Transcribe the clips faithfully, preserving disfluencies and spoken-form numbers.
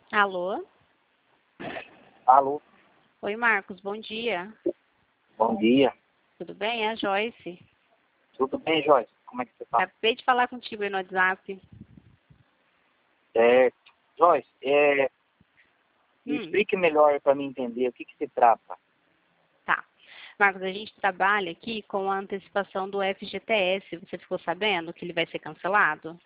Alô? Alô, Oi, Marcos, bom dia. bom dia. Tudo bem? É a Joyce. Tudo bem, Joyce? Como é que você tá? Acabei de falar contigo aí no WhatsApp. Certo. Joyce, é, me Hum, explique melhor para mim entender o que que se trata. tá. Marcos, a gente trabalha aqui com a antecipação do F G T S. Você ficou sabendo que ele vai ser cancelado?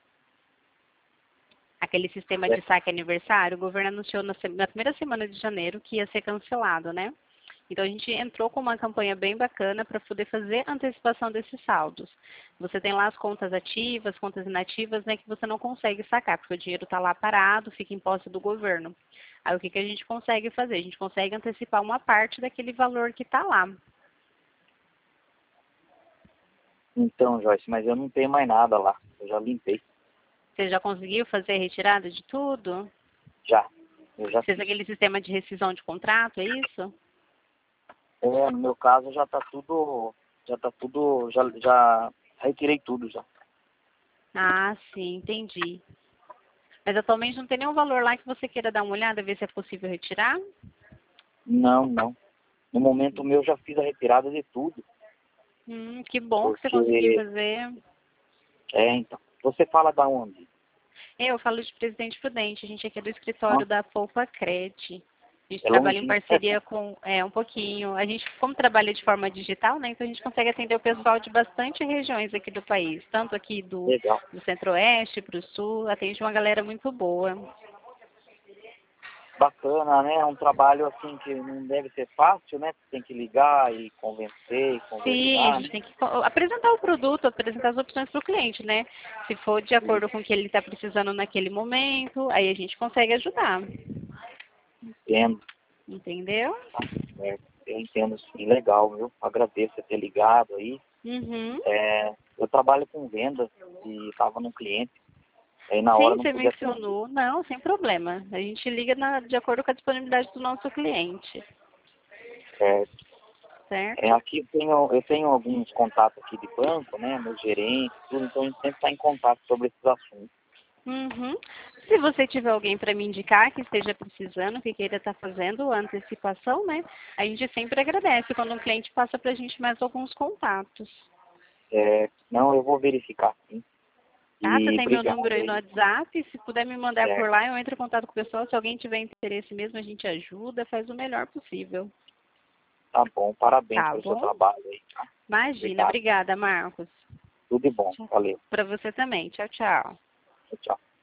Aquele sistema É, de saque aniversário, o governo anunciou na, se- na primeira semana de janeiro que ia ser cancelado, né? Então a gente entrou com uma campanha bem bacana para poder fazer a antecipação desses saldos. Você tem lá as contas ativas, contas inativas, né, que você não consegue sacar, porque o dinheiro está lá parado, fica em posse do governo. Aí o que, que a gente consegue fazer? A gente consegue antecipar uma parte daquele valor que está lá. Então, Joyce, mas eu não tenho mais nada lá. Eu já limpei. Você já conseguiu fazer a retirada de tudo? Já. Eu já Fez fiz. aquele sistema de rescisão de contrato, é isso? É, no meu caso já tá tudo. Já tá tudo. Já, já retirei tudo já. Ah, sim, entendi. Mas atualmente não tem nenhum valor lá que você queira dar uma olhada, ver se é possível retirar? Não, não. No momento meu já fiz a retirada de tudo. Hum, que bom que você conseguiu Porque. fazer. É, então. Você fala da onde? Eu falo de Presidente Prudente, a gente aqui é do Hã? escritório da Poupa Cred. A gente É trabalha em longinho. parceria com, é, um pouquinho. A gente, como trabalha de forma digital, né, então a gente consegue atender o pessoal de bastante regiões aqui do país, tanto aqui do, Legal. do Centro-Oeste para o Sul, atende uma galera muito boa. Bacana, né? É um trabalho assim que não deve ser fácil, né? Tem que ligar e convencer e Sim, a conversar, gente né? tem que co- apresentar o produto, apresentar as opções para o cliente, né? Se for de acordo com o que ele está precisando naquele momento, aí a gente consegue ajudar. Entendo, Entendeu? tá certo. Eu entendo sim, legal, viu? Agradeço você ter ligado aí. Uhum. É, eu trabalho com vendas e estava num cliente, aí na hora Sim, não você podia atender. mencionou. Não, sem problema. A gente liga na- de acordo com a disponibilidade do nosso cliente, Certo. É, certo? aqui eu tenho, eu tenho alguns contatos aqui de banco, né? Meu gerente, tudo, então a gente sempre está em contato sobre esses assuntos. Uhum. Se você tiver alguém para me indicar que esteja precisando, que queira estar fazendo a antecipação, né? A gente sempre agradece quando um cliente passa para a gente mais alguns contatos. É, não, eu vou verificar sim. Tá? Você E tem meu obrigado número aí no aí. WhatsApp. Se puder me mandar por Certo. lá, eu entro em contato com o pessoal. Se alguém tiver interesse mesmo, a gente ajuda, faz o melhor possível. Tá bom, parabéns Tá pelo seu bom? trabalho aí, tá? Imagina. Obrigado. Obrigada, Marcos. Tudo de bom. Valeu. Para você também. Tchau, tchau. Tchau, tchau.